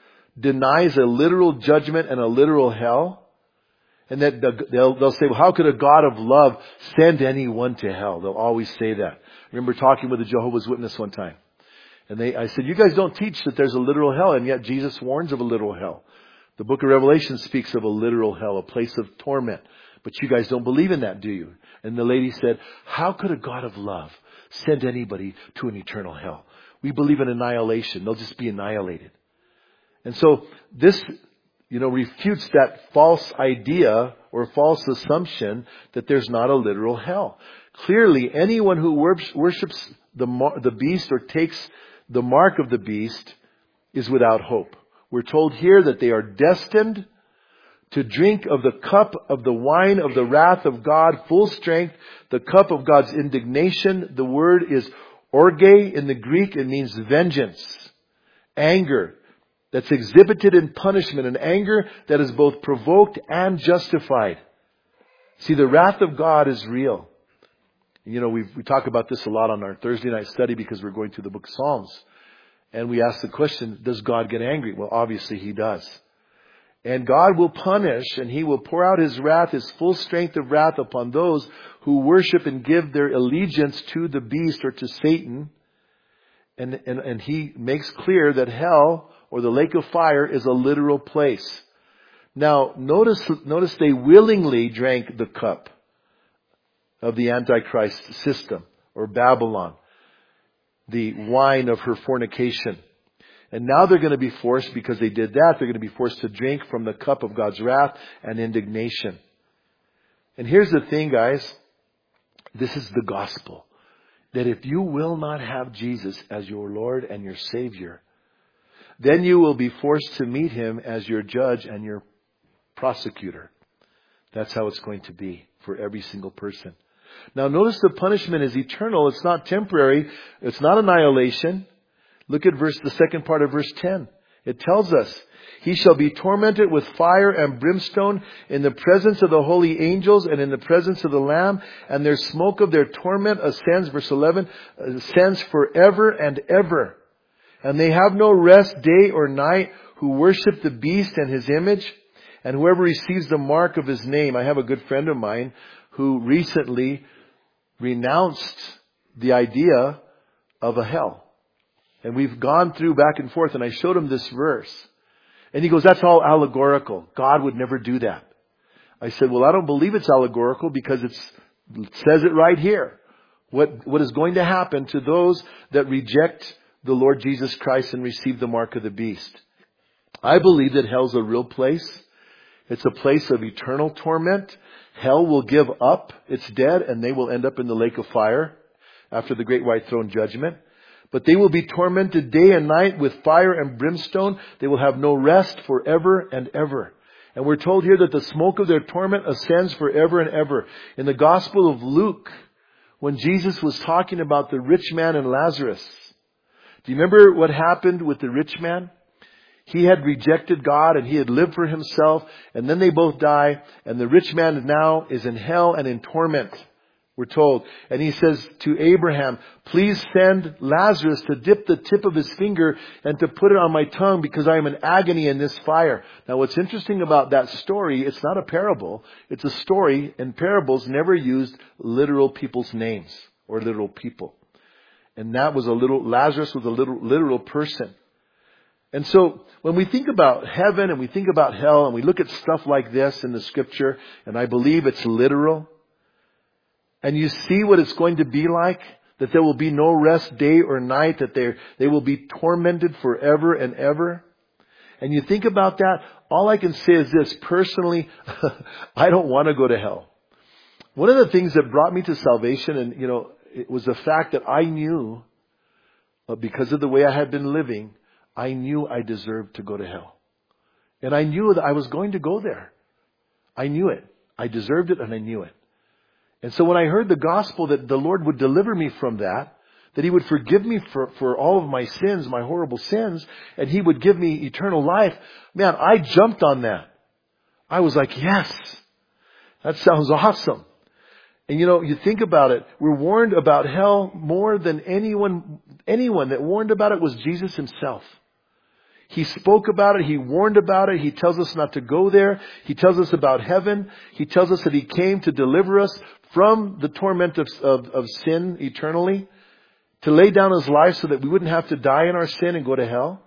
denies a literal judgment and a literal hell. And that they'll say, well, how could a God of love send anyone to hell? They'll always say that. I remember talking with a Jehovah's Witness one time. And I said, you guys don't teach that there's a literal hell, and yet Jesus warns of a literal hell. The book of Revelation speaks of a literal hell, a place of torment. But you guys don't believe in that, do you? And the lady said, how could a God of love send anybody to an eternal hell? We believe in annihilation. They'll just be annihilated. And so this refutes that false idea or false assumption that there's not a literal hell. Clearly, anyone who worships the beast or takes the mark of the beast is without hope. We're told here that they are destined to drink of the cup of the wine of the wrath of God, full strength, the cup of God's indignation. The word is orge in the Greek. It means vengeance, anger that's exhibited in punishment, an anger that is both provoked and justified. See, the wrath of God is real. We talk about this a lot on our Thursday night study because we're going through the book of Psalms. And we ask the question, does God get angry? Well, obviously He does. And God will punish, and He will pour out His wrath, His full strength of wrath upon those who worship and give their allegiance to the beast or to Satan. And He makes clear that hell, or the lake of fire, is a literal place. Now, notice they willingly drank the cup of the Antichrist system, or Babylon, the wine of her fornication. And now they're going to be forced, because they did that, they're going to be forced to drink from the cup of God's wrath and indignation. And here's the thing, guys. This is the gospel. That if you will not have Jesus as your Lord and your Savior, then you will be forced to meet Him as your judge and your prosecutor. That's how it's going to be for every single person. Now notice the punishment is eternal. It's not temporary. It's not annihilation. Look at the second part of verse 10. It tells us, he shall be tormented with fire and brimstone in the presence of the holy angels and in the presence of the Lamb, and their smoke of their torment ascends, verse 11, ascends forever and ever. And they have no rest day or night who worship the beast and his image, and whoever receives the mark of his name. I have a good friend of mine who recently renounced the idea of a hell. And we've gone through back and forth, and I showed him this verse. And he goes, that's all allegorical. God would never do that. I said, well, I don't believe it's allegorical because it says it right here. What is going to happen to those that reject the Lord Jesus Christ and receive the mark of the beast? I believe that hell's a real place. It's a place of eternal torment. Hell will give up its dead and they will end up in the lake of fire after the great white throne judgment. But they will be tormented day and night with fire and brimstone. They will have no rest forever and ever. And we're told here that the smoke of their torment ascends forever and ever. In the Gospel of Luke, when Jesus was talking about the rich man and Lazarus, do you remember what happened with the rich man? He had rejected God and he had lived for himself, and then they both die, and the rich man now is in hell and in torment, we're told. And he says to Abraham, please send Lazarus to dip the tip of his finger and to put it on my tongue because I am in agony in this fire. Now what's interesting about that story, it's not a parable, it's a story, and parables never used literal people's names or literal people. And that was Lazarus was a literal person. And so when we think about heaven and we think about hell and we look at stuff like this in the scripture, and I believe it's literal, and you see what it's going to be like, that there will be no rest day or night, that they will be tormented forever and ever. And you think about that, all I can say is this, personally, I don't want to go to hell. One of the things that brought me to salvation, and it was the fact that I knew, because of the way I had been living, I knew I deserved to go to hell. And I knew that I was going to go there. I knew it. I deserved it and I knew it. And so when I heard the gospel that the Lord would deliver me from that He would forgive me for all of my sins, my horrible sins, and He would give me eternal life, man, I jumped on that. I was like, yes, that sounds awesome. And you think about it, we're warned about hell more than anyone that warned about it was Jesus Himself. He spoke about it. He warned about it. He tells us not to go there. He tells us about heaven. He tells us that He came to deliver us from the torment of sin eternally, to lay down His life so that we wouldn't have to die in our sin and go to hell.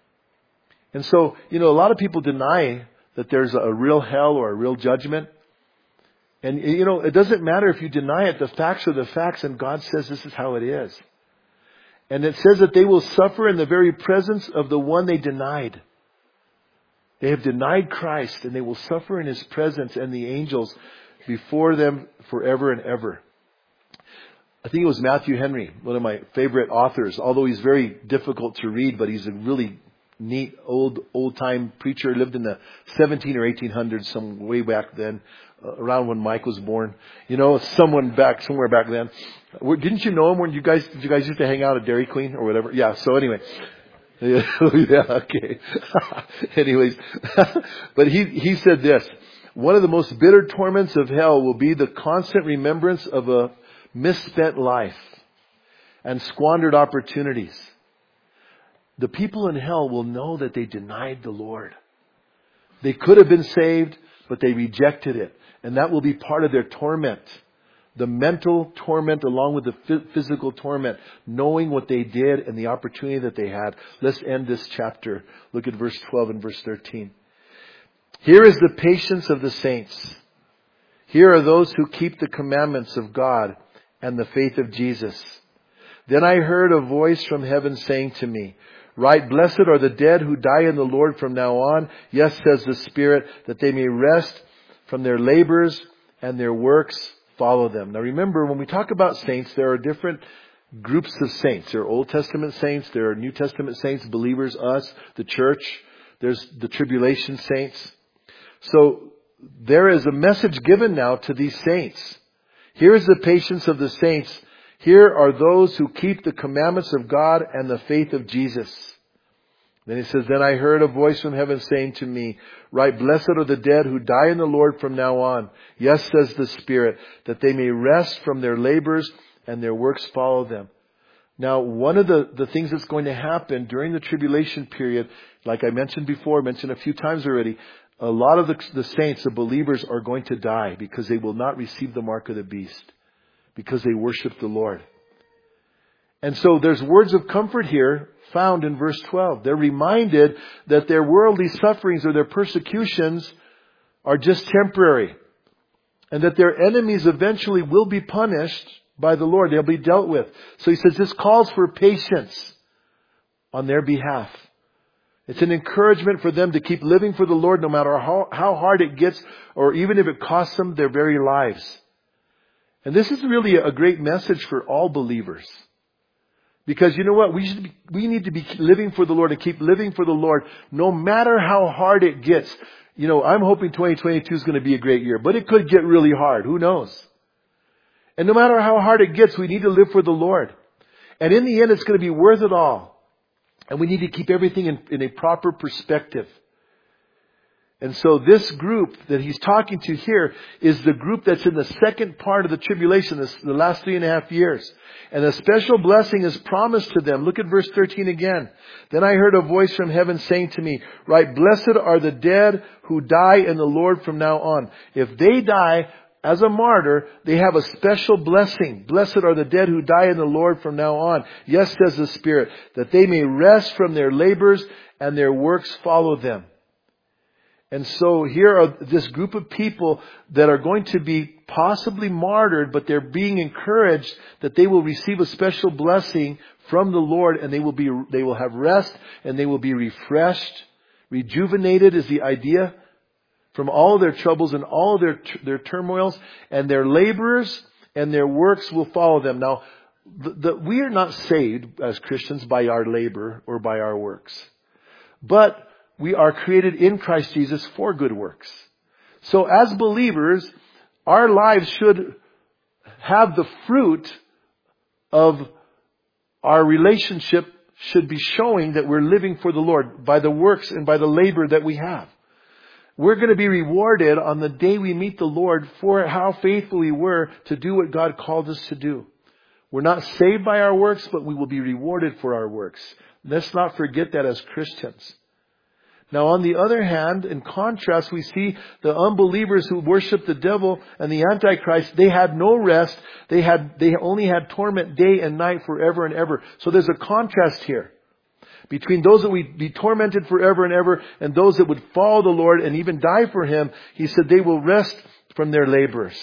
And so, a lot of people deny that there's a real hell or a real judgment. And, it doesn't matter if you deny it. The facts are the facts, and God says this is how it is. And it says that they will suffer in the very presence of the one they denied. They have denied Christ, and they will suffer in His presence and the angels before them forever and ever. I think it was Matthew Henry, one of my favorite authors, although he's very difficult to read, but he's a really neat old-time preacher. He lived in the 17 or 1800s, some way back then, around when Mike was born. Somewhere back then. Didn't you know him? Did you guys used to hang out at Dairy Queen or whatever? Yeah, so anyway. Yeah, okay. Anyways, but he said this, one of the most bitter torments of hell will be the constant remembrance of a misspent life and squandered opportunities. The people in hell will know that they denied the Lord. They could have been saved, but they rejected it. And that will be part of their torment. The mental torment along with the physical torment, knowing what they did and the opportunity that they had. Let's end this chapter. Look at verse 12 and verse 13. Here is the patience of the saints. Here are those who keep the commandments of God and the faith of Jesus. Then I heard a voice from heaven saying to me, "Right, blessed are the dead who die in the Lord from now on. Yes, says the Spirit, that they may rest from their labors and their works follow them." Now remember, when we talk about saints, there are different groups of saints. There are Old Testament saints. There are New Testament saints, believers, us, the church. There's the tribulation saints. So there is a message given now to these saints. Here is the patience of the saints. Here are those who keep the commandments of God and the faith of Jesus. Then he says, "Then I heard a voice from heaven saying to me, Right, blessed are the dead who die in the Lord from now on. Yes, says the Spirit, that they may rest from their labors and their works follow them." Now, one of the things that's going to happen during the tribulation period, like I mentioned before, mentioned a few times already, a lot of the saints, the believers, are going to die because they will not receive the mark of the beast, because they worship the Lord. And so there's words of comfort here found in verse 12. They're reminded that their worldly sufferings or their persecutions are just temporary, and that their enemies eventually will be punished by the Lord. They'll be dealt with. So he says this calls for patience on their behalf. It's an encouragement for them to keep living for the Lord no matter how hard it gets, or even if it costs them their very lives. And this is really a great message for all believers. Because you know what? We need to be living for the Lord and keep living for the Lord no matter how hard it gets. You know, I'm hoping 2022 is going to be a great year, but it could get really hard. Who knows? And no matter how hard it gets, we need to live for the Lord. And in the end, it's going to be worth it all. And we need to keep everything in a proper perspective. And so this group that he's talking to here is the group that's in the second part of the tribulation, the last 3.5 years. And a special blessing is promised to them. Look at verse 13 again. Then I heard a voice from heaven saying to me, "Right, blessed are the dead who die in the Lord from now on." If they die as a martyr, they have a special blessing. Blessed are the dead who die in the Lord from now on. Yes, says the Spirit, that they may rest from their labors and their works follow them. And so here are this group of people that are going to be possibly martyred, but they're being encouraged that they will receive a special blessing from the Lord, and they will have rest, and they will be refreshed. Rejuvenated is the idea, from all their troubles and all their turmoils, and their laborers and their works will follow them. Now, we are not saved as Christians by our labor or by our works, but we are created in Christ Jesus for good works. So as believers, our lives should have the fruit of our relationship, should be showing that we're living for the Lord by the works and by the labor that we have. We're going to be rewarded on the day we meet the Lord for how faithful we were to do what God called us to do. We're not saved by our works, but we will be rewarded for our works. Let's not forget that as Christians. Now, on the other hand, in contrast, we see the unbelievers who worship the devil and the Antichrist. They had no rest. They only had torment day and night forever and ever. So there's a contrast here between those that would be tormented forever and ever and those that would follow the Lord and even die for Him. He said they will rest from their labors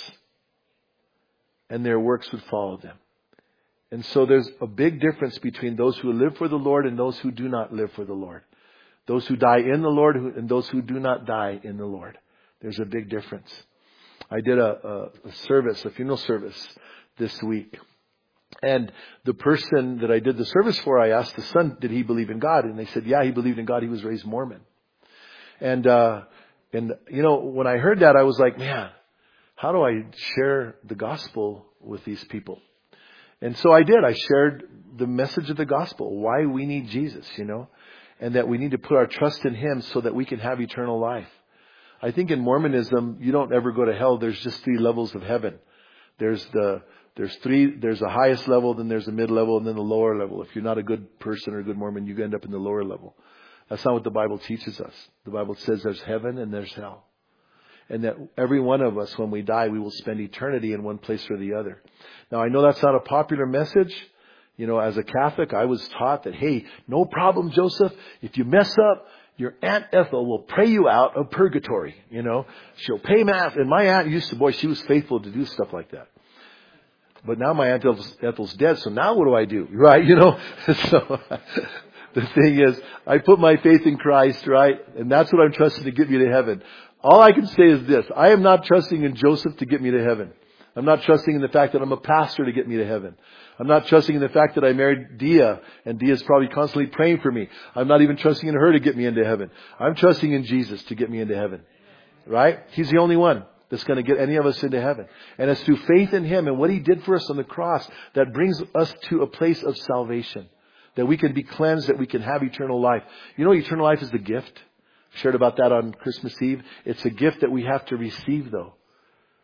and their works would follow them. And so there's a big difference between those who live for the Lord and those who do not live for the Lord. Those who die in the Lord and those who do not die in the Lord. There's a big difference. I did a funeral service this week. And the person that I did the service for, I asked the son, did he believe in God? And they said, yeah, he believed in God. He was raised Mormon. And you know, when I heard that, I was like, man, how do I share the gospel with these people? And so I did. I shared the message of the gospel, why we need Jesus, you know, and that we need to put our trust in Him so that we can have eternal life. I think in Mormonism, you don't ever go to hell. There's just 3 levels of heaven. There's the highest level, then there's the mid-level, and then the lower level. If you're not a good person or a good Mormon, you end up in the lower level. That's not what the Bible teaches us. The Bible says there's heaven and there's hell. And that every one of us, when we die, we will spend eternity in one place or the other. Now, I know that's not a popular message. You know, as a Catholic, I was taught that, hey, no problem, Joseph. If you mess up, your Aunt Ethel will pray you out of purgatory. You know, she'll pay mass. And my aunt she was faithful to do stuff like that. But now my Aunt Ethel's dead, so now what do I do? Right? You know? So the thing is, I put my faith in Christ, right? And that's what I'm trusting to get me to heaven. All I can say is this. I am not trusting in Joseph to get me to heaven. I'm not trusting in the fact that I'm a pastor to get me to heaven. I'm not trusting in the fact that I married Dia, and Dia's probably constantly praying for me. I'm not even trusting in her to get me into heaven. I'm trusting in Jesus to get me into heaven. Right? He's the only one that's going to get any of us into heaven. And it's through faith in Him and what He did for us on the cross that brings us to a place of salvation. That we can be cleansed, that we can have eternal life. You know, eternal life is the gift. I shared about that on Christmas Eve. It's a gift that we have to receive, though.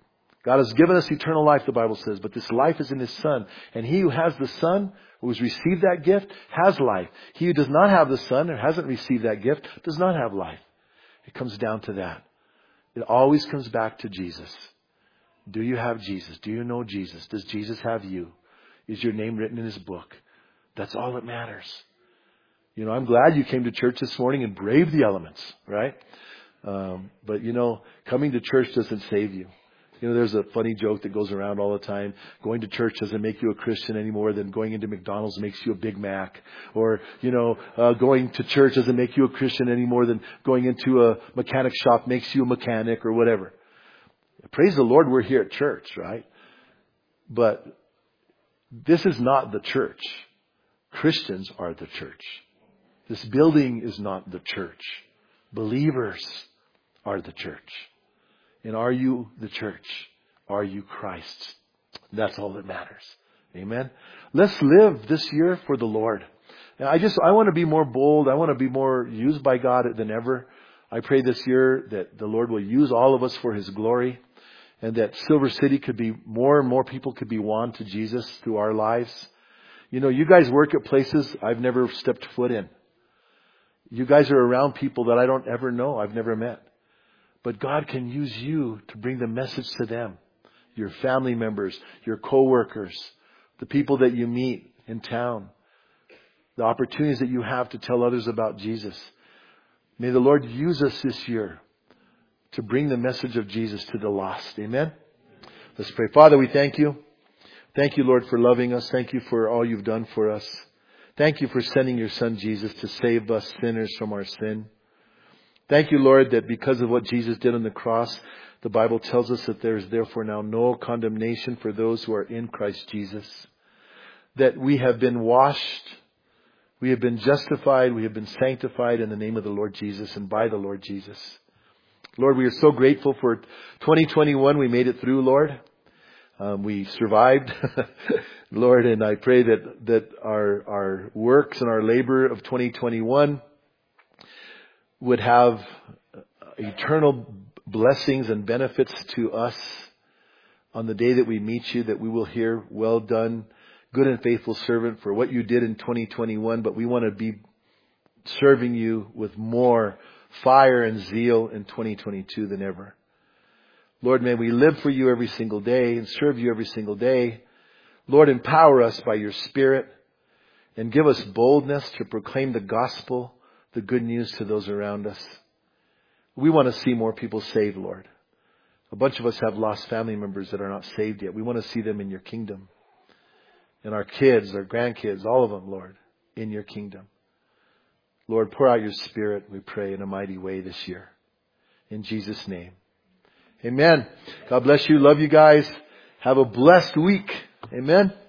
God has given us eternal life, the Bible says, but this life is in His Son. And he who has the Son, who has received that gift, has life. He who does not have the Son or hasn't received that gift does not have life. It comes down to that. It always comes back to Jesus. Do you have Jesus? Do you know Jesus? Does Jesus have you? Is your name written in His book? That's all that matters. You know, I'm glad you came to church this morning and braved the elements, right? But you know, coming to church doesn't save you. You know, there's a funny joke that goes around all the time. Going to church doesn't make you a Christian any more than going into McDonald's makes you a Big Mac. Or, you know, going to church doesn't make you a Christian any more than going into a mechanic shop makes you a mechanic or whatever. Praise the Lord, we're here at church, right? But this is not the church. Christians are the church. This building is not the church. Believers are the church. And are you the church? Are you Christ? That's all that matters. Amen. Let's live this year for the Lord. And I want to be more bold. I want to be more used by God than ever. I pray this year that the Lord will use all of us for His glory, and that Silver City could be more and more people could be won to Jesus through our lives. You know, you guys work at places I've never stepped foot in. You guys are around people that I don't ever know. I've never met. But God can use you to bring the message to them. Your family members, your co-workers, the people that you meet in town, the opportunities that you have to tell others about Jesus. May the Lord use us this year to bring the message of Jesus to the lost. Amen? Let's pray. Father, we thank you. Thank you, Lord, for loving us. Thank you for all you've done for us. Thank you for sending your Son, Jesus, to save us sinners from our sin. Thank you, Lord, that because of what Jesus did on the cross, the Bible tells us that there is therefore now no condemnation for those who are in Christ Jesus. That we have been washed, we have been justified, we have been sanctified in the name of the Lord Jesus and by the Lord Jesus. Lord, we are so grateful for 2021. We made it through, Lord. We survived, Lord, and I pray that our works and our labor of 2021 would have eternal blessings and benefits to us on the day that we meet you, that we will hear, well done, good and faithful servant, for what you did in 2021, but we want to be serving you with more fire and zeal in 2022 than ever. Lord, may we live for you every single day and serve you every single day. Lord, empower us by your Spirit and give us boldness to proclaim the gospel, the good news to those around us. We want to see more people saved, Lord. A bunch of us have lost family members that are not saved yet. We want to see them in your kingdom. And our kids, our grandkids, all of them, Lord, in your kingdom. Lord, pour out your Spirit, we pray, in a mighty way this year. In Jesus' name. Amen. God bless you. Love you guys. Have a blessed week. Amen.